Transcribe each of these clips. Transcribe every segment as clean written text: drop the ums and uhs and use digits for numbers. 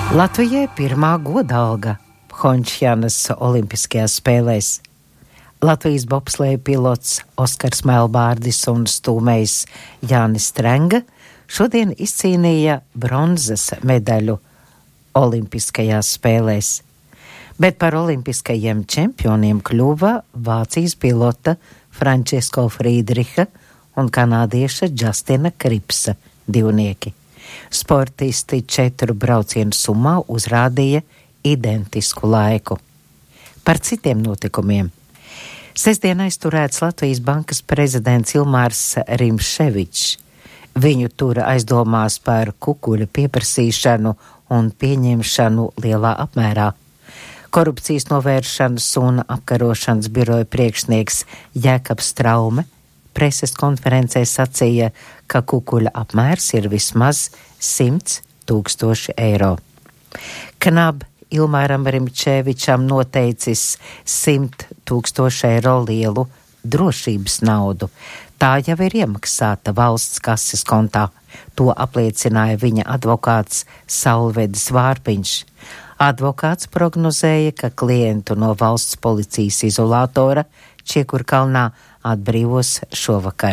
Latvijai pirmā godalga Pchončjanas olimpiskajās spēlēs. Latvijas bobsleja pilots Oskars Melbārdis un stūmējs Jānis Strenga šodien izcīnīja bronzas medaļu olimpiskajās spēlēs. Bet par olimpiskajiem čempioniem kļuva Vācijas pilota Francesco Friedricha un kanādieša Justina Kripsa divnieki. Sportisti 4 braucienu summā uzrādīja identisku laiku. Par citiem notikumiem. Sestdien aizturēts Latvijas bankas prezidents Ilmārs Rimševičs. Viņu tura aizdomās par kukuļa pieprasīšanu un pieņemšanu lielā apmērā. Korupcijas novēršanas un apkarošanas biroja priekšnieks Jēkabs Traume preses konferencē sacīja, ka kukuļa apmērs ir vismaz 100 000 eiro. KNAB Ilmāram Rimševičam noteicis 100 000 eiro lielu drošības naudu. Tā jau ir iemaksāta valsts kases kontā. To apliecināja viņa advokāts Saulvedis Vārpiņš. Advokāts prognozēja, ka klientu no valsts policijas izolātora Čiekurkalnā atbrīvos šovakar.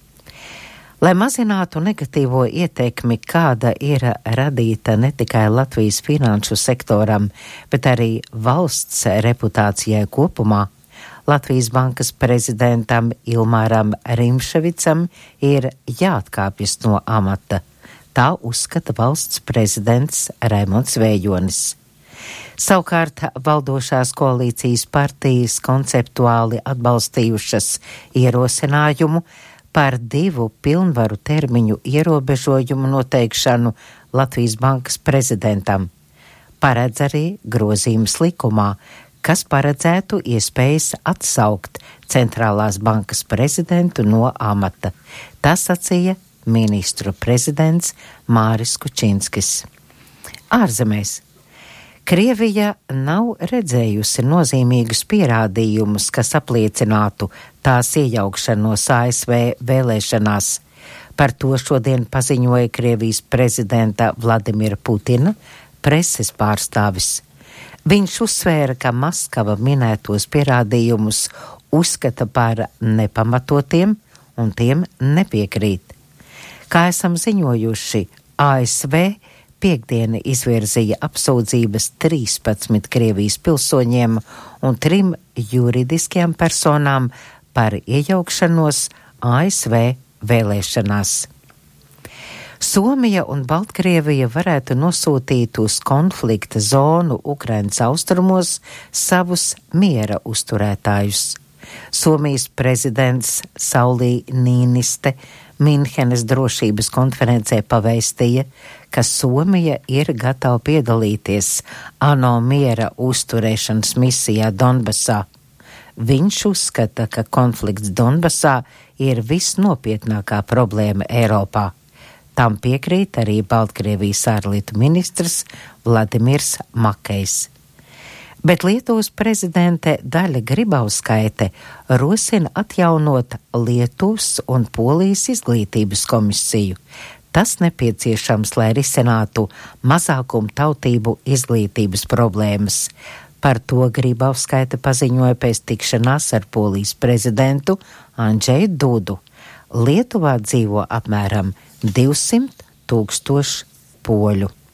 Lai mazinātu negatīvo ietekmi, kāda ir radīta ne tikai Latvijas finanšu sektoram, bet arī valsts reputācijai kopumā, Latvijas bankas prezidentam Ilmāram Rimševicam ir jāatkāpjas no amata. Tā uzskata valsts prezidents Raimonds Vējonis. Savukārt valdošās koalīcijas partijas konceptuāli atbalstījušas ierosinājumu par 2 pilnvaru termiņu ierobežojumu noteikšanu Latvijas bankas prezidentam. Paredz arī grozījums likumā, kas paredzētu iespējas atsaukt centrālās bankas prezidentu no amata. Tas sacīja ministru prezidents Māris Kučinskis. Ārzemēs. Krievija nav redzējusi nozīmīgus pierādījumus, kas apliecinātu tās iejaukšanos ASV vēlēšanās. Par to šodien paziņoja Krievijas prezidenta Vladimira Putina preses pārstāvis. Viņš uzsvēra, ka Maskava minētos pierādījumus uzskata par nepamatotiem un tiem nepiekrīt. Kā esam ziņojuši, ASV piektdiena izvirzīja apsūdzības 13 Krievijas pilsoņiem un 3 juridiskajām personām par iejaukšanos ASV vēlēšanās. Somija un Baltkrievija varētu nosūtīt uz konflikta zonu Ukrainas austrumos savus miera uzturētājus. Somijas prezidents Sauli Nīniste Minhenes drošības konferencē pavēstīja, ka Somija ir gatava piedalīties ANO miera uzturēšanas misijā Donbasā. Viņš uzskata, ka konflikts Donbasā ir visnopietnākā problēma Eiropā. Tam piekrīt arī Baltkrievijas ārlietu ministrs Vladimirs Makejs. Bet Lietuvas prezidente Daļa Grybauskaite rosina atjaunot Lietuvas un Polijas izglītības komisiju. Tas nepieciešams, lai risinātu mazākumu tautību izglītības problēmas. Par to Grybauskaite paziņoja pēc tikšanās ar Polijas prezidentu Andžeju Dudu. Lietuvā dzīvo apmēram 200 000 poļu.